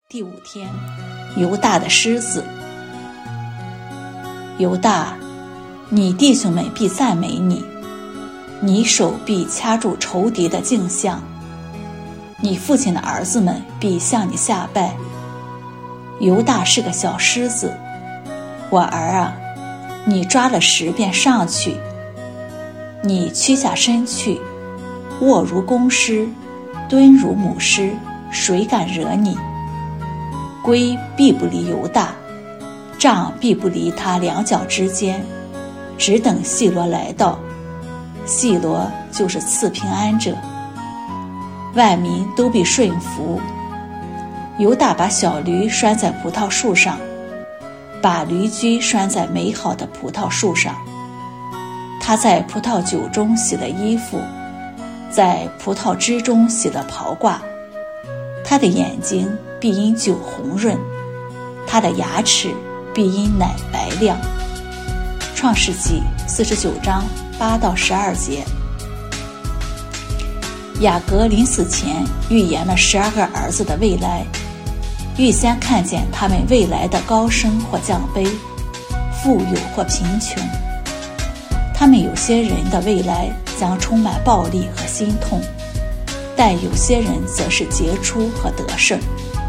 第5天，犹大的狮子。犹大，你弟兄们必赞美你，你手必掐住仇敌的颈项，你父亲的儿子们必向你下拜。犹大是个小狮子，我儿啊，你抓了食便上去，你屈下身去，卧如公狮，蹲如母狮，谁敢惹你？龟必不离犹大，杖必不离他两脚之间，只等细罗来到。细罗就是赐平安者，万民都必顺服。犹大把小驴拴在葡萄树上，把驴驹拴在美好的葡萄树上。他在葡萄酒中洗了衣服，在葡萄汁中洗了袍褂。他的眼睛必因酒红润，他的牙齿必因奶白亮。创世纪49章8到12节。雅各临死前预言了12个儿子的未来，预先看见他们未来的高升或降卑，富有或贫穷。他们有些人的未来将充满暴力和心痛，但有些人则是杰出和得胜。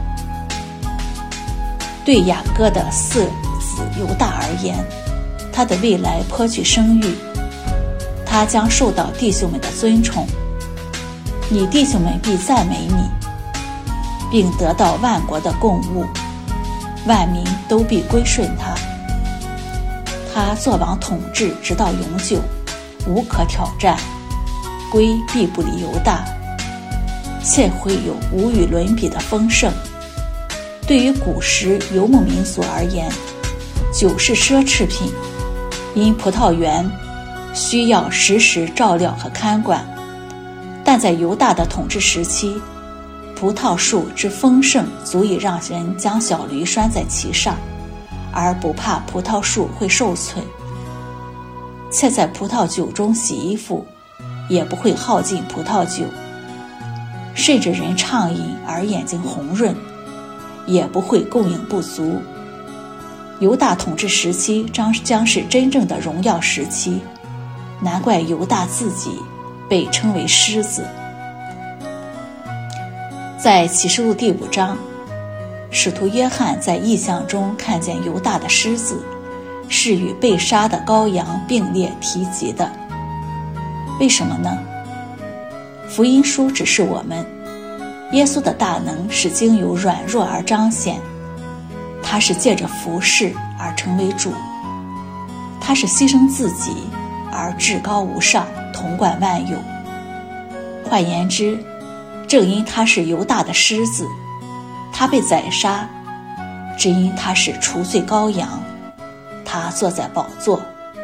对雅各的4子犹大而言，他的未来颇具声誉，他将受到弟兄们的尊崇。你弟兄们必赞美你，并得到万国的供物，万民都必归顺他。他作王统治直到永久，无可挑战。龟必不离犹大，且会有无与伦比的丰盛。对于古时游牧民族而言，酒是奢侈品，因葡萄园需要时时照料和看管。但在犹大的统治时期，葡萄树之丰盛足以让人将小驴拴在其上，而不怕葡萄树会受损，且在葡萄酒中洗衣服，也不会耗尽葡萄酒，甚至人畅饮而眼睛红润，也不会供应不足。犹大统治时期将是真正的荣耀时期，难怪犹大自己被称为狮子。在启示录第5章，使徒约翰在异象中看见犹大的狮子，是与被杀的羔羊并列提及的。为什么呢？福音书指示我们，耶稣的大能是经由软弱而彰显，他是借着服侍而成为主，他是牺牲自己而至高无上，统管万有。换言之，正因他是犹大的狮子，他被宰杀，只因他是除罪羔羊，他坐在宝座。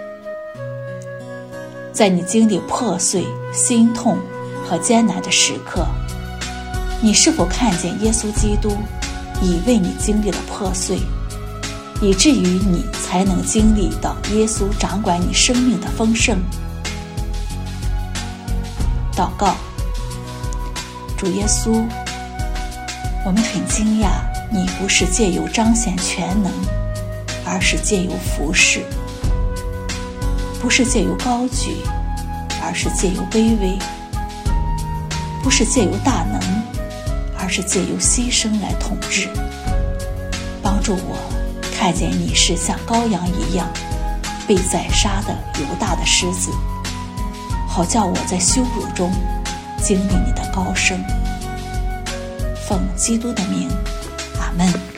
在你经历破碎、心痛和艰难的时刻，你是否看见耶稣基督已为你经历了破碎，以至于你才能经历到耶稣掌管你生命的丰盛？祷告。主耶稣，我们很惊讶，你不是借由彰显全能，而是借由服侍；不是借由高举，而是借由卑微；不是借由大能，而是借由牺牲来统治。帮助我看见你是像羔羊一样被宰杀的犹大的狮子，好叫我在羞辱中经历你的高升。奉基督的名，阿们。